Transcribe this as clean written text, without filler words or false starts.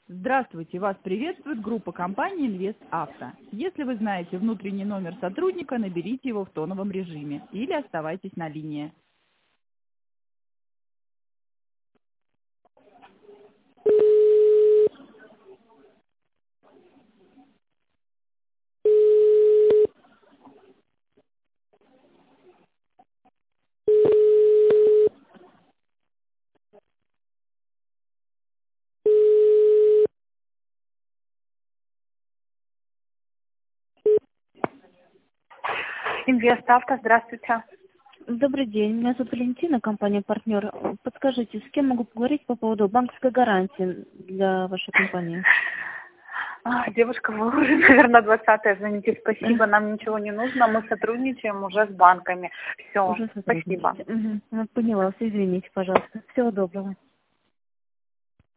Здравствуйте, вас приветствует группа компании «Инвест Авто». Если вы знаете внутренний номер сотрудника, наберите его в тоновом режиме или оставайтесь на линии. Инвест Авто, здравствуйте. Добрый день, меня зовут Валентина, компания «Партнер». Подскажите, с кем могу поговорить по поводу банковской гарантии для вашей компании? Девушка, вы уже, наверное, 20-я, звоните, спасибо, нам ничего не нужно, мы сотрудничаем уже с банками. Все, Уже спасибо. сотрудничаете. Поняла, все, извините, пожалуйста. Всего доброго.